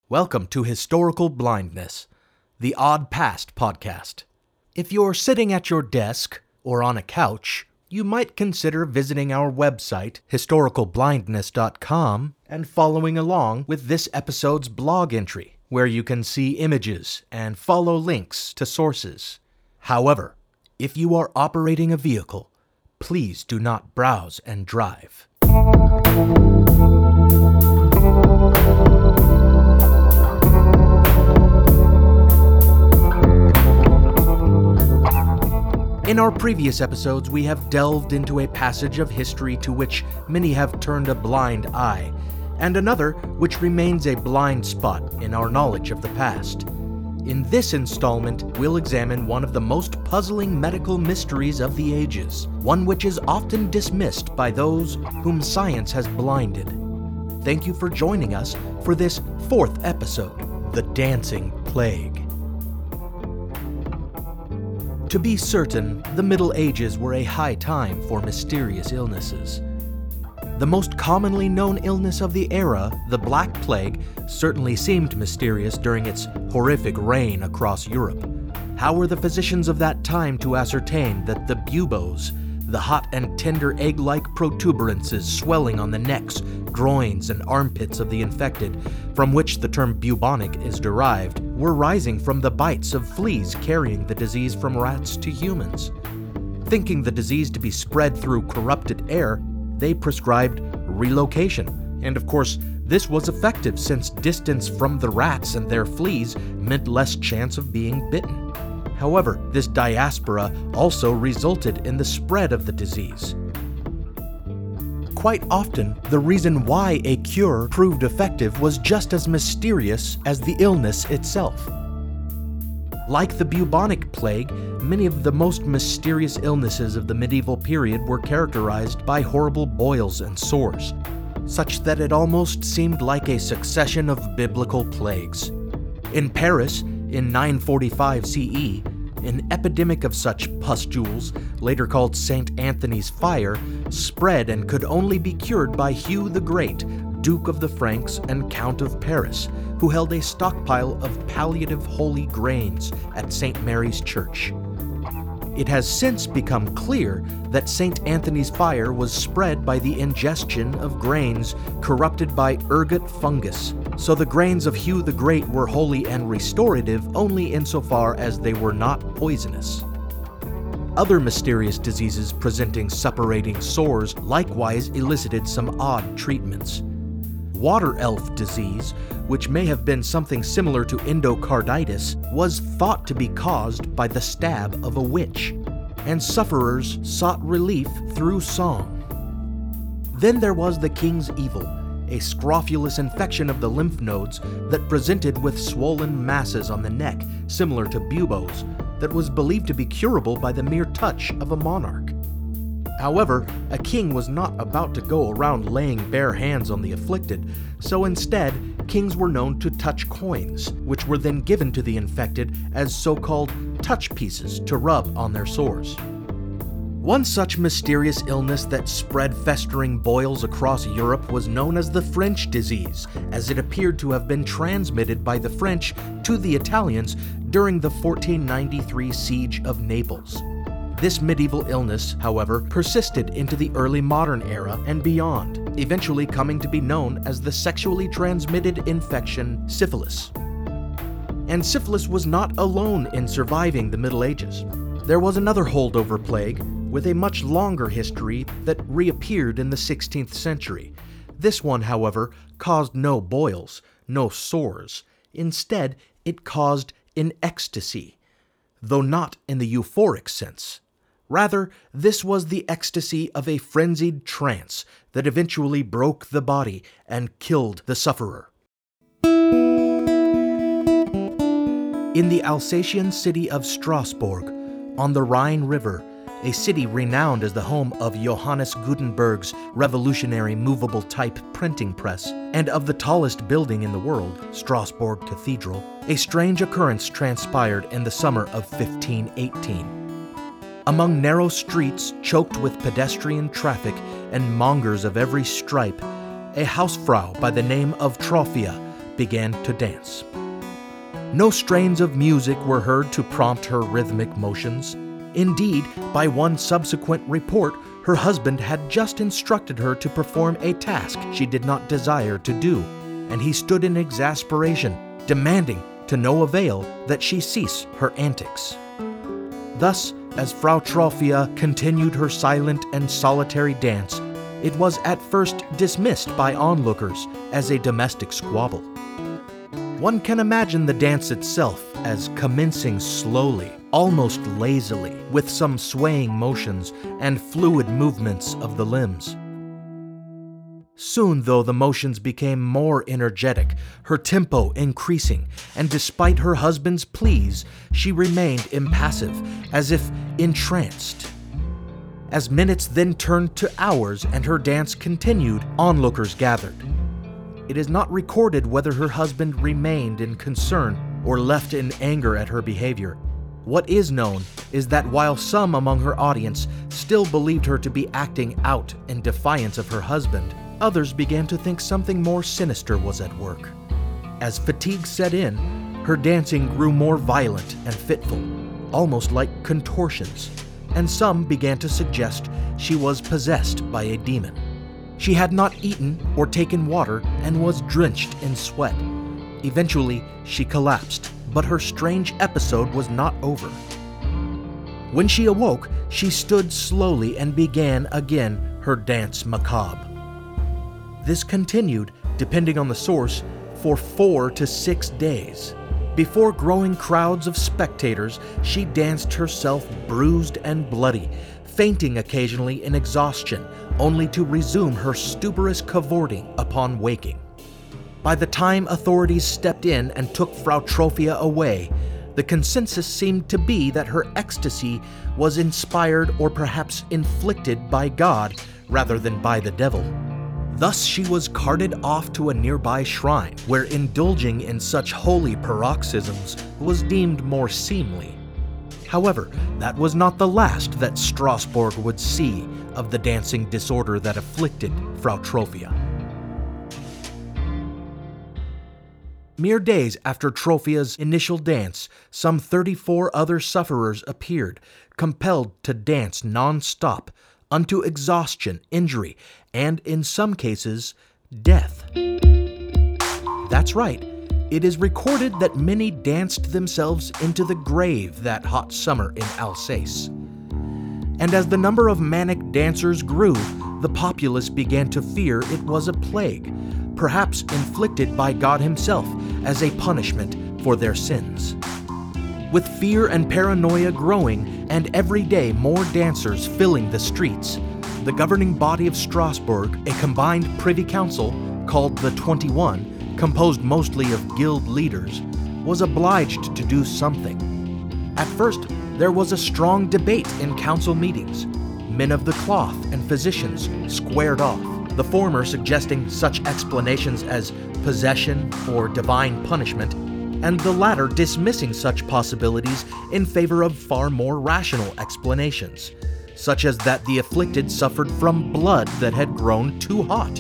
Welcome to Historical Blindness, the Odd Past podcast. If you're sitting at your desk or on a couch, you might consider visiting our website, historicalblindness.com, and following along with this episode's blog entry, where you can see images and follow links to sources. However, if you are operating a vehicle, please do not browse and drive. In our previous episodes, we have delved into a passage of history to which many have turned a blind eye, and another which remains a blind spot in our knowledge of the past. In this installment, we'll examine one of the most puzzling medical mysteries of the ages, one which is often dismissed by those whom science has blinded. Thank you for joining us for this fourth episode, The Dancing Plague. To be certain, the Middle Ages were a high time for mysterious illnesses. The most commonly known illness of the era, the Black Plague, certainly seemed mysterious during its horrific reign across Europe. How were the physicians of that time to ascertain that the buboes, the hot and tender egg-like protuberances swelling on the necks, groins, and armpits of the infected, from which the term bubonic is derived, were rising from the bites of fleas carrying the disease from rats to humans? Thinking the disease to be spread through corrupted air, they prescribed relocation. And of course, this was effective since distance from the rats and their fleas meant less chance of being bitten. However, this diaspora also resulted in the spread of the disease. Quite often, the reason why a cure proved effective was just as mysterious as the illness itself. Like the bubonic plague, many of the most mysterious illnesses of the medieval period were characterized by horrible boils and sores, such that it almost seemed like a succession of biblical plagues. In Paris, in 945 CE, an epidemic of such pustules, later called St. Anthony's Fire, spread and could only be cured by Hugh the Great, Duke of the Franks and Count of Paris, who held a stockpile of palliative holy grains at St. Mary's Church. It has since become clear that St. Anthony's Fire was spread by the ingestion of grains corrupted by ergot fungus, so the grains of Hugh the Great were holy and restorative only insofar as they were not poisonous. Other mysterious diseases presenting suppurating sores likewise elicited some odd treatments. Water elf disease, which may have been something similar to endocarditis, was thought to be caused by the stab of a witch, and sufferers sought relief through song. Then there was the King's Evil, a scrofulous infection of the lymph nodes that presented with swollen masses on the neck, similar to buboes, that was believed to be curable by the mere touch of a monarch. However, a king was not about to go around laying bare hands on the afflicted, so instead, kings were known to touch coins, which were then given to the infected as so-called touch pieces to rub on their sores. One such mysterious illness that spread festering boils across Europe was known as the French disease, as it appeared to have been transmitted by the French to the Italians during the 1493 siege of Naples. This medieval illness, however, persisted into the early modern era and beyond, eventually coming to be known as the sexually transmitted infection syphilis. And syphilis was not alone in surviving the Middle Ages. There was another holdover plague with a much longer history that reappeared in the 16th century. This one, however, caused no boils, no sores. Instead, it caused an ecstasy, though not in the euphoric sense. Rather, this was the ecstasy of a frenzied trance that eventually broke the body and killed the sufferer. In the Alsatian city of Strasbourg, on the Rhine River, a city renowned as the home of Johannes Gutenberg's revolutionary movable type printing press, and of the tallest building in the world, Strasbourg Cathedral, a strange occurrence transpired in the summer of 1518. Among narrow streets choked with pedestrian traffic and mongers of every stripe, a housefrau by the name of Trophia began to dance. No strains of music were heard to prompt her rhythmic motions. Indeed, by one subsequent report, her husband had just instructed her to perform a task she did not desire to do, and he stood in exasperation, demanding to no avail that she cease her antics. Thus, as Frau Trophia continued her silent and solitary dance, it was at first dismissed by onlookers as a domestic squabble. One can imagine the dance itself as commencing slowly, almost lazily, with some swaying motions and fluid movements of the limbs. Soon, though, the motions became more energetic, her tempo increasing, and despite her husband's pleas, she remained impassive, as if entranced. As minutes then turned to hours and her dance continued, onlookers gathered. It is not recorded whether her husband remained in concern or left in anger at her behavior. What is known is that while some among her audience still believed her to be acting out in defiance of her husband, others began to think something more sinister was at work. As fatigue set in, her dancing grew more violent and fitful, almost like contortions, and some began to suggest she was possessed by a demon. She had not eaten or taken water and was drenched in sweat. Eventually, she collapsed, but her strange episode was not over. When she awoke, she stood slowly and began again her dance macabre. This continued, depending on the source, for 4 to 6 days. Before growing crowds of spectators, she danced herself bruised and bloody, fainting occasionally in exhaustion, only to resume her stuporous cavorting upon waking. By the time authorities stepped in and took Frau Trophia away, the consensus seemed to be that her ecstasy was inspired or perhaps inflicted by God rather than by the devil. Thus she was carted off to a nearby shrine, where indulging in such holy paroxysms was deemed more seemly. However, that was not the last that Strasbourg would see of the dancing disorder that afflicted Frau Trophia. Mere days after Trophia's initial dance, some 34 other sufferers appeared, compelled to dance non-stop, unto exhaustion, injury, and in some cases, death. That's right. It is recorded that many danced themselves into the grave that hot summer in Alsace. And as the number of manic dancers grew, the populace began to fear it was a plague, perhaps inflicted by God Himself as a punishment for their sins. With fear and paranoia growing, and every day more dancers filling the streets, the governing body of Strasbourg, a combined privy council called the 21, composed mostly of guild leaders, was obliged to do something. At first, there was a strong debate in council meetings. Men of the cloth and physicians squared off, the former suggesting such explanations as possession or divine punishment, and the latter dismissing such possibilities in favor of far more rational explanations, such as that the afflicted suffered from blood that had grown too hot.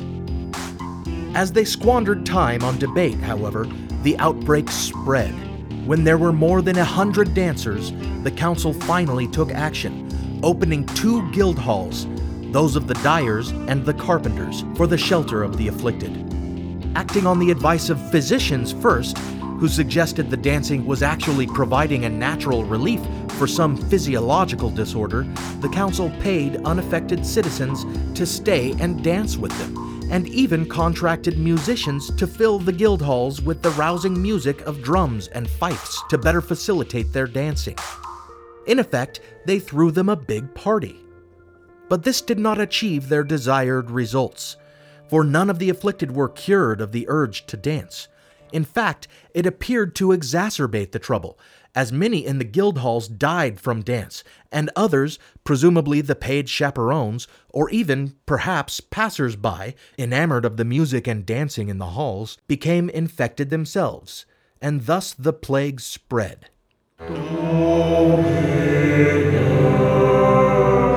As they squandered time on debate, however, the outbreak spread. When there were more than 100 dancers, the council finally took action, opening 2 guild halls, those of the dyers and the carpenters, for the shelter of the afflicted. Acting on the advice of physicians first, who suggested the dancing was actually providing a natural relief for some physiological disorder, the council paid unaffected citizens to stay and dance with them, and even contracted musicians to fill the guild halls with the rousing music of drums and fifes to better facilitate their dancing. In effect, they threw them a big party. But this did not achieve their desired results, for none of the afflicted were cured of the urge to dance. In fact, it appeared to exacerbate the trouble, as many in the guild halls died from dance, and others, presumably the paid chaperones, or even, perhaps, passers-by, enamored of the music and dancing in the halls, became infected themselves, and thus the plague spread. In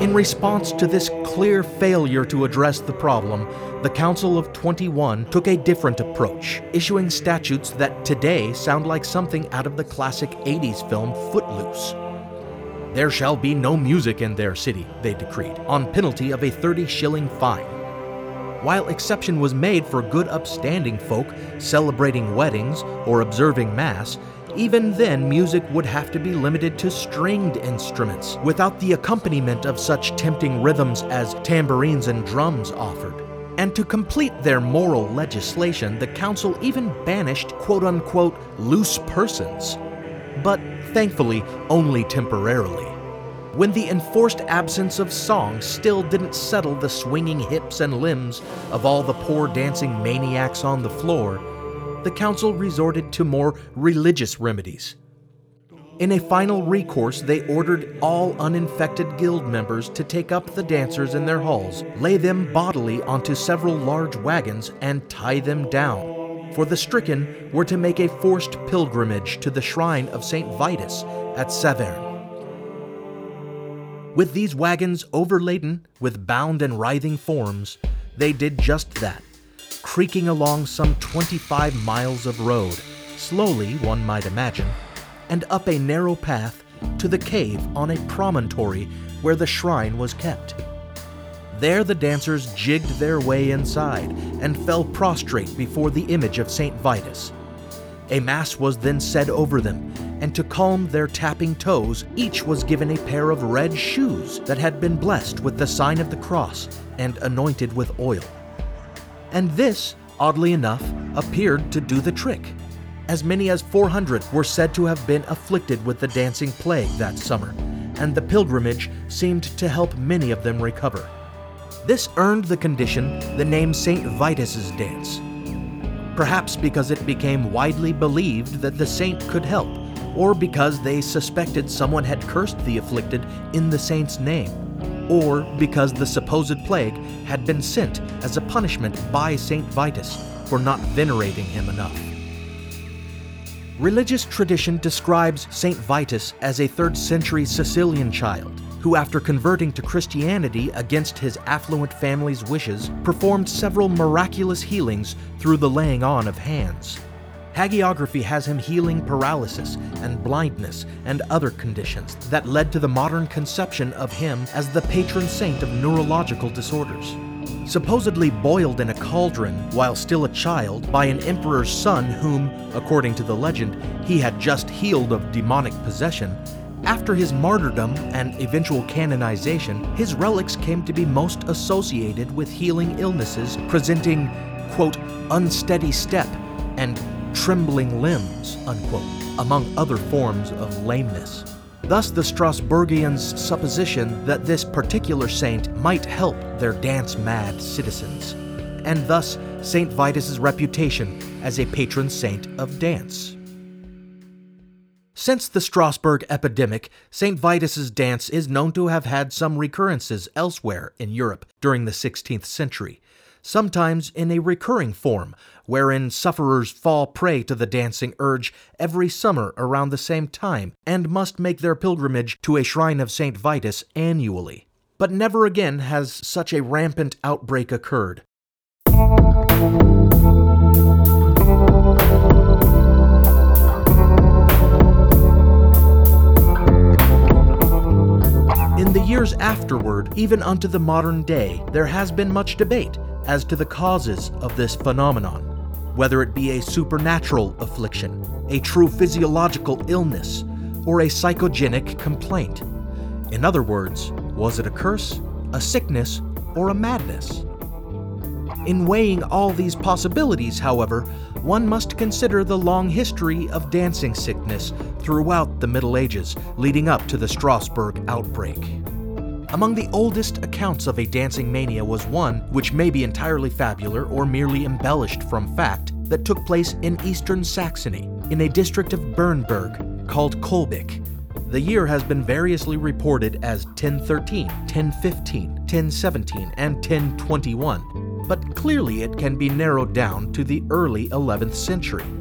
In response to this clear failure to address the problem, the Council of 21 took a different approach, issuing statutes that today sound like something out of the classic 80s film Footloose. There shall be no music in their city, they decreed, on penalty of a 30-shilling fine. While exception was made for good upstanding folk celebrating weddings or observing Mass, even then music would have to be limited to stringed instruments, without the accompaniment of such tempting rhythms as tambourines and drums offered. And to complete their moral legislation, the council even banished quote-unquote loose persons. But thankfully, only temporarily. When the enforced absence of song still didn't settle the swinging hips and limbs of all the poor dancing maniacs on the floor, the council resorted to more religious remedies. In a final recourse, they ordered all uninfected guild members to take up the dancers in their halls, lay them bodily onto several large wagons, and tie them down. For the stricken were to make a forced pilgrimage to the shrine of St. Vitus at Saverne. With these wagons overladen with bound and writhing forms, they did just that, creaking along some 25 miles of road, slowly, one might imagine, and up a narrow path to the cave on a promontory where the shrine was kept. There the dancers jigged their way inside and fell prostrate before the image of St. Vitus. A mass was then said over them, and to calm their tapping toes, each was given a pair of red shoes that had been blessed with the sign of the cross and anointed with oil. And this, oddly enough, appeared to do the trick. As many as 400 were said to have been afflicted with the dancing plague that summer, and the pilgrimage seemed to help many of them recover. This earned the condition the name St. Vitus's dance, perhaps because it became widely believed that the saint could help, or because they suspected someone had cursed the afflicted in the saint's name, or because the supposed plague had been sent as a punishment by St. Vitus for not venerating him enough. Religious tradition describes St. Vitus as a 3rd century Sicilian child who, after converting to Christianity against his affluent family's wishes, performed several miraculous healings through the laying on of hands. Hagiography has him healing paralysis and blindness and other conditions that led to the modern conception of him as the patron saint of neurological disorders. Supposedly boiled in a cauldron while still a child by an emperor's son whom, according to the legend, he had just healed of demonic possession, after his martyrdom and eventual canonization, his relics came to be most associated with healing illnesses presenting, quote, unsteady step and trembling limbs, unquote, among other forms of lameness. Thus the Strasburgians' supposition that this particular saint might help their dance-mad citizens, and thus St. Vitus's reputation as a patron saint of dance. Since the Strasbourg epidemic, St. Vitus's dance is known to have had some recurrences elsewhere in Europe during the 16th century, sometimes in a recurring form, wherein sufferers fall prey to the dancing urge every summer around the same time and must make their pilgrimage to a shrine of St. Vitus annually. But never again has such a rampant outbreak occurred. In the years afterward, even unto the modern day, there has been much debate as to the causes of this phenomenon, whether it be a supernatural affliction, a true physiological illness, or a psychogenic complaint. In other words, was it a curse, a sickness, or a madness? In weighing all these possibilities, however, one must consider the long history of dancing sickness throughout the Middle Ages leading up to the Strasbourg outbreak. Among the oldest accounts of a dancing mania was one, which may be entirely fabular or merely embellished from fact, that took place in eastern Saxony, in a district of Bernburg called Kolbig. The year has been variously reported as 1013, 1015, 1017, and 1021, but clearly it can be narrowed down to the early 11th century.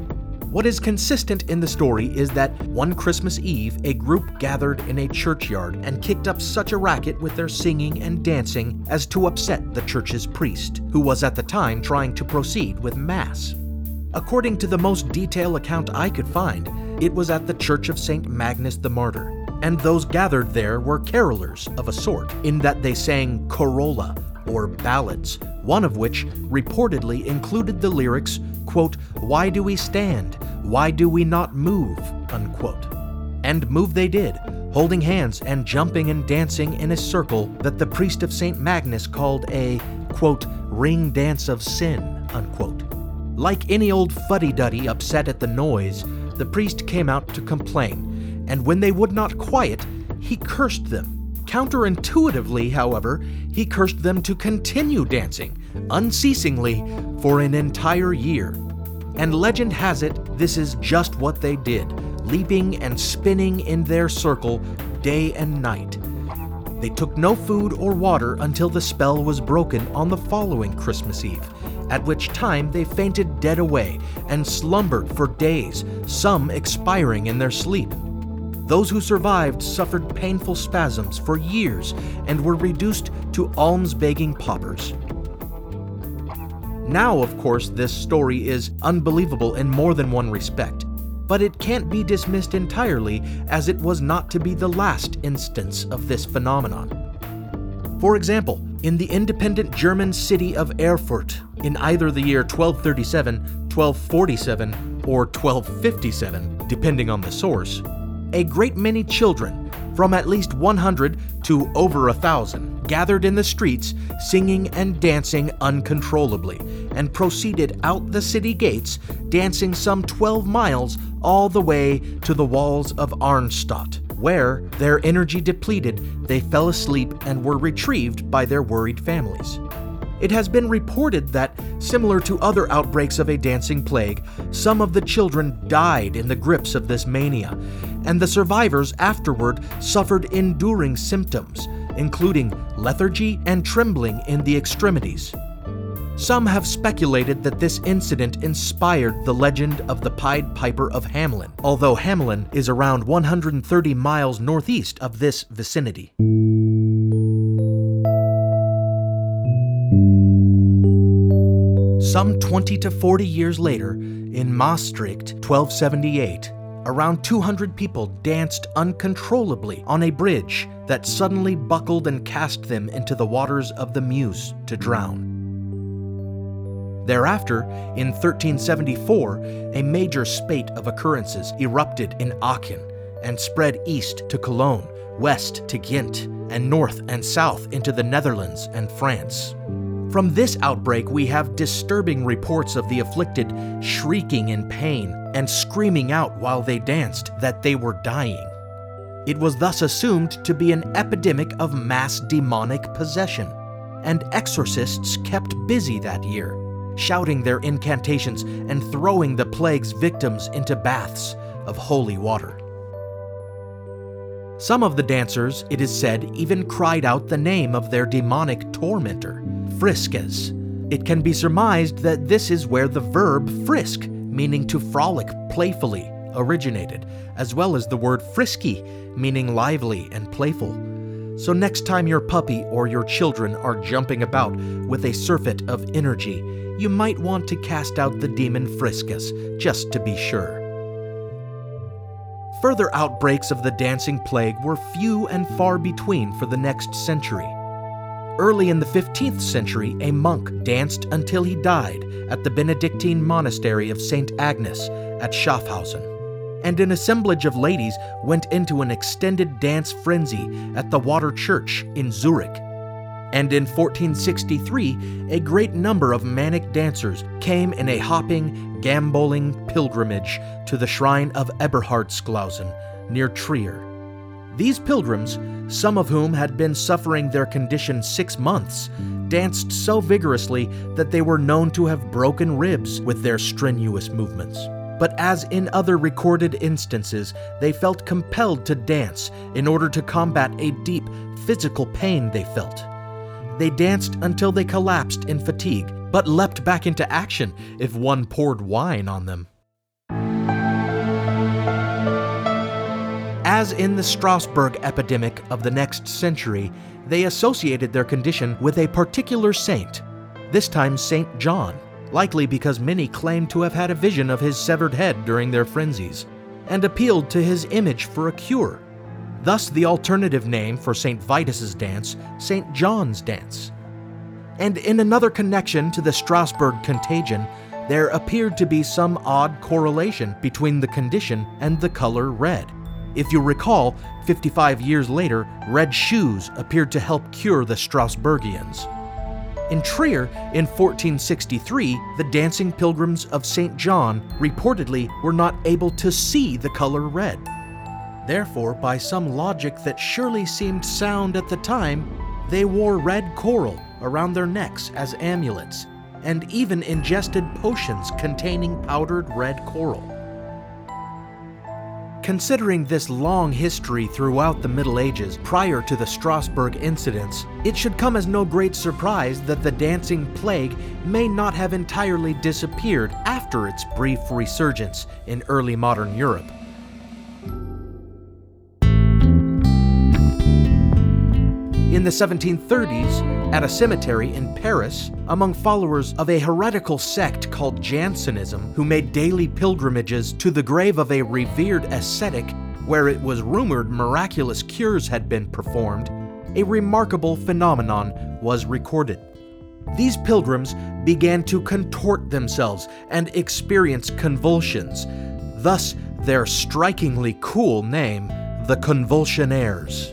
What is consistent in the story is that one Christmas Eve, a group gathered in a churchyard and kicked up such a racket with their singing and dancing as to upset the church's priest, who was at the time trying to proceed with Mass. According to the most detailed account I could find, it was at the Church of St. Magnus the Martyr, and those gathered there were carolers of a sort, in that they sang corolla, or ballads, one of which reportedly included the lyrics, quote, "Why do we stand? Why do we not move?" unquote. And move they did, holding hands and jumping and dancing in a circle that the priest of St. Magnus called a, quote, "ring dance of sin," unquote. Like any old fuddy-duddy upset at the noise, the priest came out to complain, and when they would not quiet, he cursed them. Counterintuitively, however, he cursed them to continue dancing, unceasingly, for an entire year. And legend has it, this is just what they did, leaping and spinning in their circle day and night. They took no food or water until the spell was broken on the following Christmas Eve, at which time they fainted dead away and slumbered for days, some expiring in their sleep. Those who survived suffered painful spasms for years and were reduced to alms-begging paupers. Now, of course, this story is unbelievable in more than one respect, but it can't be dismissed entirely, as it was not to be the last instance of this phenomenon. For example, in the independent German city of Erfurt, in either the year 1237, 1247, or 1257, depending on the source, a great many children, from at least 100 to over 1,000, gathered in the streets, singing and dancing uncontrollably, and proceeded out the city gates, dancing some 12 miles all the way to the walls of Arnstadt, where, their energy depleted, they fell asleep and were retrieved by their worried families. It has been reported that, similar to other outbreaks of a dancing plague, some of the children died in the grips of this mania, and the survivors afterward suffered enduring symptoms, including lethargy and trembling in the extremities. Some have speculated that this incident inspired the legend of the Pied Piper of Hamelin, although Hamelin is around 130 miles northeast of this vicinity. Some 20 to 40 years later, in Maastricht, 1278, around 200 people danced uncontrollably on a bridge that suddenly buckled and cast them into the waters of the Meuse to drown. Thereafter, in 1374, a major spate of occurrences erupted in Aachen and spread east to Cologne, west to Ghent, and north and south into the Netherlands and France. From this outbreak, we have disturbing reports of the afflicted shrieking in pain and screaming out while they danced that they were dying. It was thus assumed to be an epidemic of mass demonic possession, and exorcists kept busy that year, shouting their incantations and throwing the plague's victims into baths of holy water. Some of the dancers, it is said, even cried out the name of their demonic tormentor, Friskes. It can be surmised that this is where the verb frisk, meaning to frolic playfully, originated, as well as the word frisky, meaning lively and playful. So next time your puppy or your children are jumping about with a surfeit of energy, you might want to cast out the demon Friskes, just to be sure. Further outbreaks of the dancing plague were few and far between for the next century. Early in the 15th century, a monk danced until he died at the Benedictine monastery of St. Agnes at Schaffhausen, and an assemblage of ladies went into an extended dance frenzy at the Water Church in Zurich. And in 1463, a great number of manic dancers came in a hopping, gamboling pilgrimage to the shrine of Eberhardsklausen near Trier. These pilgrims, some of whom had been suffering their condition 6 months, danced so vigorously that they were known to have broken ribs with their strenuous movements. But as in other recorded instances, they felt compelled to dance in order to combat a deep physical pain they felt. They danced until they collapsed in fatigue, but leapt back into action if one poured wine on them. As in the Strasbourg epidemic of the next century, they associated their condition with a particular saint, this time Saint John, likely because many claimed to have had a vision of his severed head during their frenzies, and appealed to his image for a cure. Thus the alternative name for St. Vitus's dance, St. John's dance. And in another connection to the Strasbourg contagion, there appeared to be some odd correlation between the condition and the color red. If you recall, 55 years later, red shoes appeared to help cure the Strasburgians. In Trier, in 1463, the dancing pilgrims of St. John reportedly were not able to see the color red. Therefore, by some logic that surely seemed sound at the time, they wore red coral around their necks as amulets, and even ingested potions containing powdered red coral. Considering this long history throughout the Middle Ages prior to the Strasbourg incidents, it should come as no great surprise that the dancing plague may not have entirely disappeared after its brief resurgence in early modern Europe. In the 1730s, at a cemetery in Paris, among followers of a heretical sect called Jansenism, who made daily pilgrimages to the grave of a revered ascetic where it was rumored miraculous cures had been performed, a remarkable phenomenon was recorded. These pilgrims began to contort themselves and experience convulsions, thus their strikingly cool name, the Convulsionaires.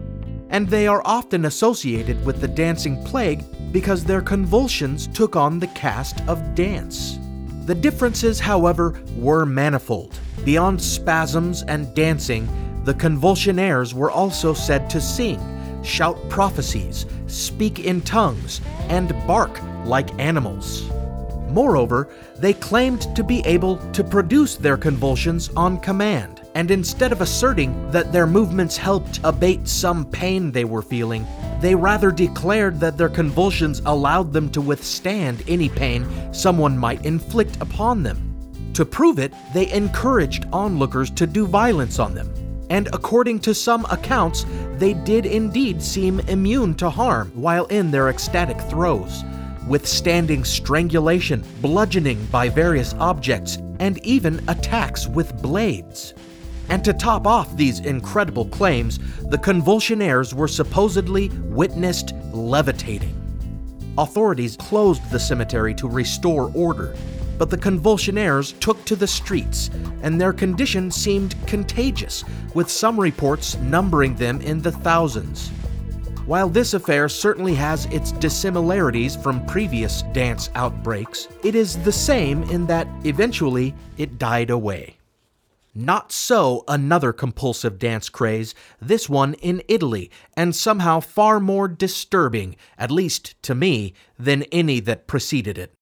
And they are often associated with the dancing plague because their convulsions took on the cast of dance. The differences, however, were manifold. Beyond spasms and dancing, the Convulsionaires were also said to sing, shout prophecies, speak in tongues, and bark like animals. Moreover, they claimed to be able to produce their convulsions on command, and instead of asserting that their movements helped abate some pain they were feeling, they rather declared that their convulsions allowed them to withstand any pain someone might inflict upon them. To prove it, they encouraged onlookers to do violence on them, and according to some accounts, they did indeed seem immune to harm while in their ecstatic throes, withstanding strangulation, bludgeoning by various objects, and even attacks with blades. And to top off these incredible claims, the Convulsionaires were supposedly witnessed levitating. Authorities closed the cemetery to restore order, but the Convulsionaires took to the streets, and their condition seemed contagious, with some reports numbering them in the thousands. While this affair certainly has its dissimilarities from previous dance outbreaks, it is the same in that eventually it died away. Not so another compulsive dance craze, this one in Italy, and somehow far more disturbing, at least to me, than any that preceded it.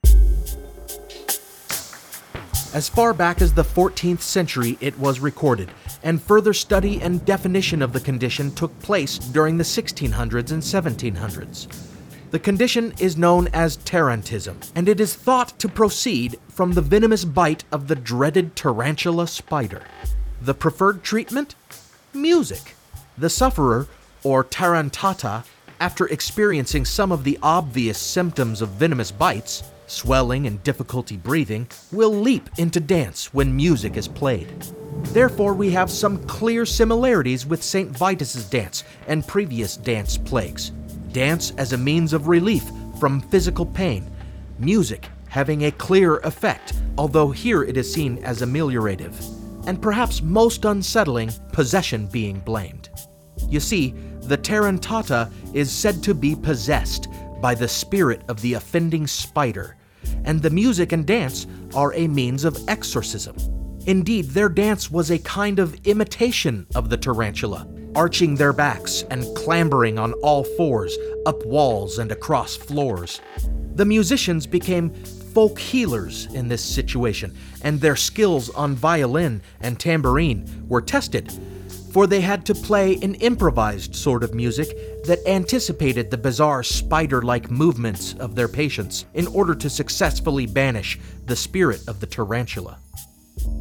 As far back as the 14th century it was recorded, and further study and definition of the condition took place during the 1600s and 1700s. The condition is known as tarantism, and it is thought to proceed from the venomous bite of the dreaded tarantula spider. The preferred treatment? Music. The sufferer, or tarantata, after experiencing some of the obvious symptoms of venomous bites, swelling and difficulty breathing, will leap into dance when music is played. Therefore, we have some clear similarities with St. Vitus's dance and previous dance plagues. Dance as a means of relief from physical pain, music having a clear effect, although here it is seen as ameliorative, and perhaps most unsettling, possession being blamed. You see, the tarantata is said to be possessed by the spirit of the offending spider, and the music and dance are a means of exorcism. Indeed, their dance was a kind of imitation of the tarantula, arching their backs and clambering on all fours, up walls and across floors. The musicians became folk healers in this situation, and their skills on violin and tambourine were tested, for they had to play an improvised sort of music that anticipated the bizarre spider-like movements of their patients in order to successfully banish the spirit of the tarantula.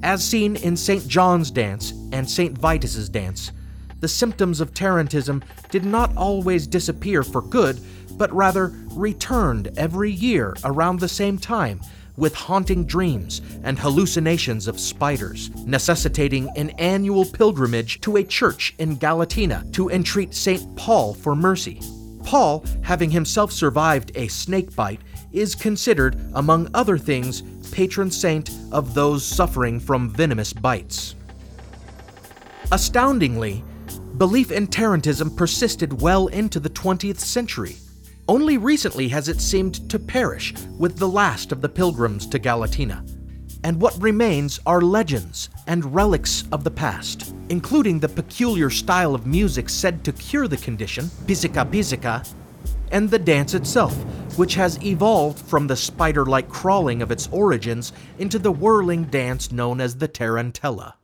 As seen in St. John's dance and St. Vitus's dance, the symptoms of tarantism did not always disappear for good, but rather returned every year around the same time with haunting dreams and hallucinations of spiders, necessitating an annual pilgrimage to a church in Galatina to entreat St. Paul for mercy. Paul, having himself survived a snake bite, is considered, among other things, patron saint of those suffering from venomous bites. Astoundingly, belief in tarantism persisted well into the 20th century. Only recently has it seemed to perish with the last of the pilgrims to Galatina, and what remains are legends and relics of the past, including the peculiar style of music said to cure the condition, pizzica pizzica, and the dance itself, which has evolved from the spider-like crawling of its origins into the whirling dance known as the tarantella.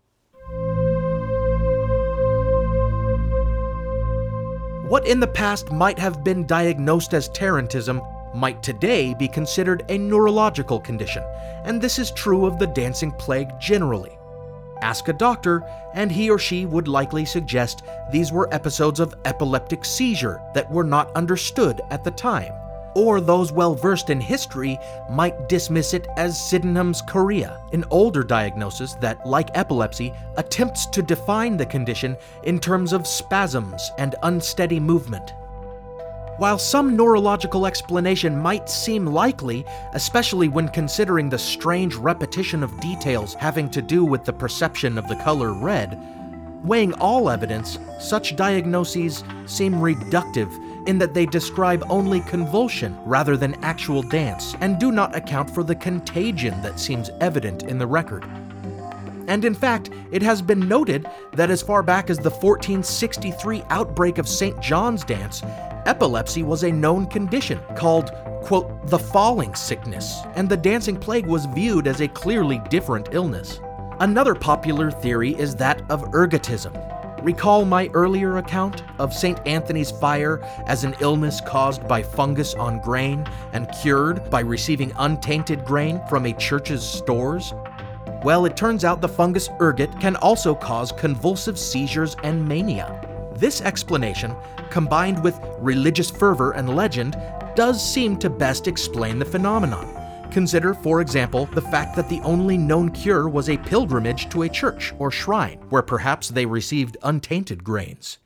What in the past might have been diagnosed as tarantism might today be considered a neurological condition, and this is true of the dancing plague generally. Ask a doctor, and he or she would likely suggest these were episodes of epileptic seizure that were not understood at the time, or those well-versed in history might dismiss it as Sydenham's chorea, an older diagnosis that, like epilepsy, attempts to define the condition in terms of spasms and unsteady movement. While some neurological explanation might seem likely, especially when considering the strange repetition of details having to do with the perception of the color red, weighing all evidence, such diagnoses seem reductive in that they describe only convulsion rather than actual dance, and do not account for the contagion that seems evident in the record. And in fact, it has been noted that as far back as the 1463 outbreak of St. John's dance, epilepsy was a known condition called, quote, the falling sickness, and the dancing plague was viewed as a clearly different illness. Another popular theory is that of ergotism. Recall my earlier account of St. Anthony's fire as an illness caused by fungus on grain and cured by receiving untainted grain from a church's stores? Well, it turns out the fungus ergot can also cause convulsive seizures and mania. This explanation, combined with religious fervor and legend, does seem to best explain the phenomenon. Consider, for example, the fact that the only known cure was a pilgrimage to a church or shrine, where perhaps they received untainted grains.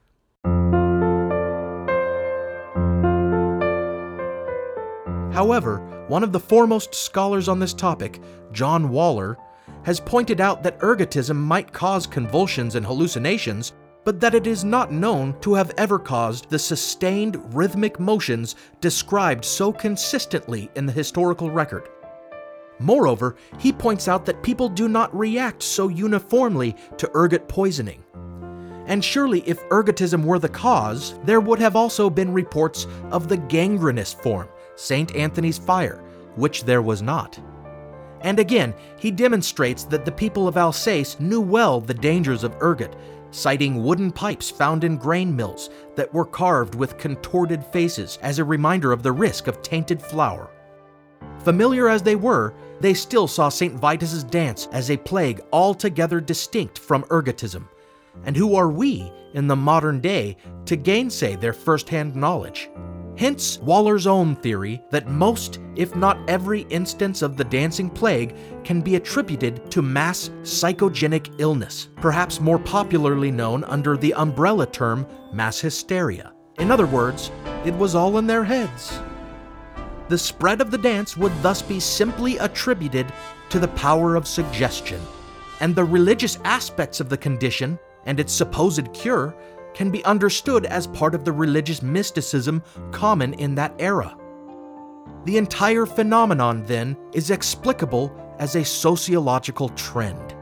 However, one of the foremost scholars on this topic, John Waller, has pointed out that ergotism might cause convulsions and hallucinations, but that it is not known to have ever caused the sustained rhythmic motions described so consistently in the historical record. Moreover, he points out that people do not react so uniformly to ergot poisoning. And surely if ergotism were the cause, there would have also been reports of the gangrenous form, St. Anthony's fire, which there was not. And again, he demonstrates that the people of Alsace knew well the dangers of ergot, citing wooden pipes found in grain mills that were carved with contorted faces as a reminder of the risk of tainted flour. Familiar as they were, they still saw St. Vitus's dance as a plague altogether distinct from ergotism. And who are we, in the modern day, to gainsay their first-hand knowledge? Hence Waller's own theory that most, if not every instance of the dancing plague can be attributed to mass psychogenic illness, perhaps more popularly known under the umbrella term mass hysteria. In other words, it was all in their heads. The spread of the dance would thus be simply attributed to the power of suggestion, and the religious aspects of the condition and its supposed cure can be understood as part of the religious mysticism common in that era. The entire phenomenon, then, is explicable as a sociological trend.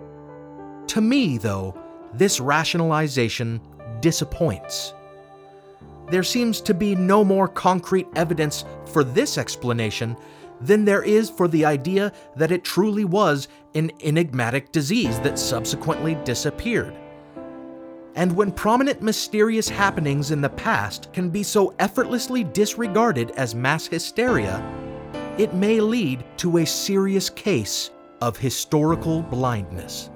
To me, though, this rationalization disappoints. There seems to be no more concrete evidence for this explanation than there is for the idea that it truly was an enigmatic disease that subsequently disappeared. And when prominent mysterious happenings in the past can be so effortlessly disregarded as mass hysteria, it may lead to a serious case of historical blindness.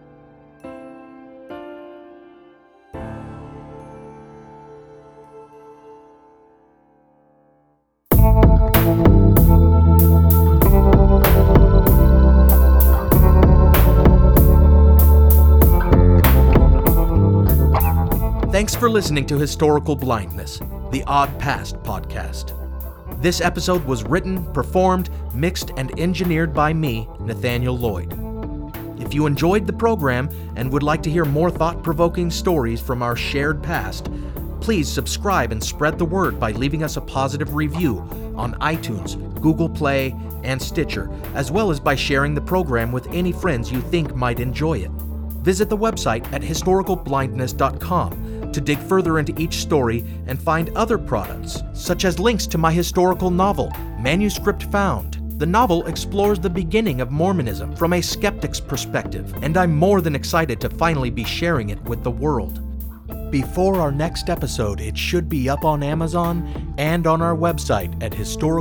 Thanks for listening to Historical Blindness, the Odd Past podcast. This episode was written, performed, mixed, and engineered by me, Nathaniel Lloyd. If you enjoyed the program and would like to hear more thought-provoking stories from our shared past, please subscribe and spread the word by leaving us a positive review on iTunes, Google Play, and Stitcher, as well as by sharing the program with any friends you think might enjoy it. Visit the website at historicalblindness.com to dig further into each story and find other products, such as links to my historical novel, Manuscript Found. The novel explores the beginning of Mormonism from a skeptic's perspective, and I'm more than excited to finally be sharing it with the world. Before our next episode, it should be up on Amazon and on our website at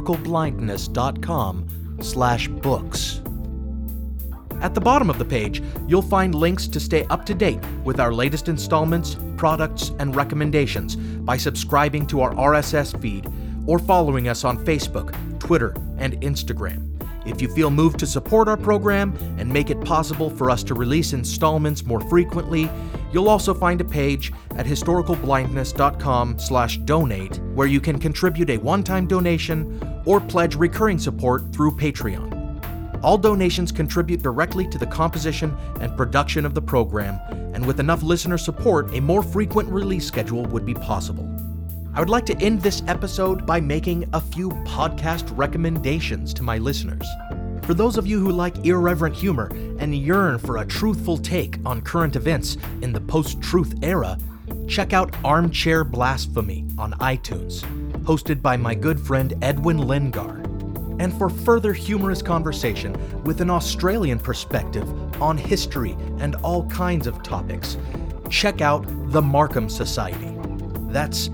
historicalblindness.com/books. At the bottom of the page, you'll find links to stay up to date with our latest installments, products, and recommendations by subscribing to our RSS feed or following us on Facebook, Twitter, and Instagram. If you feel moved to support our program and make it possible for us to release installments more frequently, you'll also find a page at historicalblindness.com/donate where you can contribute a one-time donation or pledge recurring support through Patreon. All donations contribute directly to the composition and production of the program, and with enough listener support, a more frequent release schedule would be possible. I would like to end this episode by making a few podcast recommendations to my listeners. For those of you who like irreverent humor and yearn for a truthful take on current events in the post-truth era, check out Armchair Blasphemy on iTunes, hosted by my good friend Edwin Lingard. And for further humorous conversation with an Australian perspective on history and all kinds of topics, check out The Markham Society. That's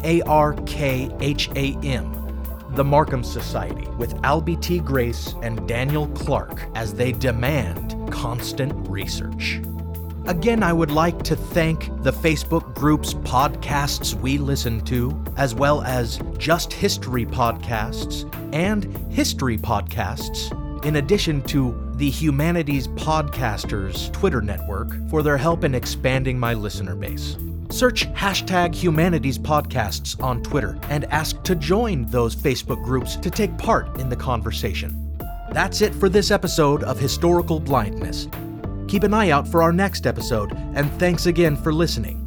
MARKHAM, The Markham Society, with Albie T. Grace and Daniel Clark as they demand constant research. Again, I would like to thank the Facebook groups Podcasts We Listen To, as well as Just History Podcasts and History Podcasts, in addition to the Humanities Podcasters Twitter network for their help in expanding my listener base. Search #Humanities Podcasts on Twitter and ask to join those Facebook groups to take part in the conversation. That's it for this episode of Historical Blindness. Keep an eye out for our next episode, and thanks again for listening.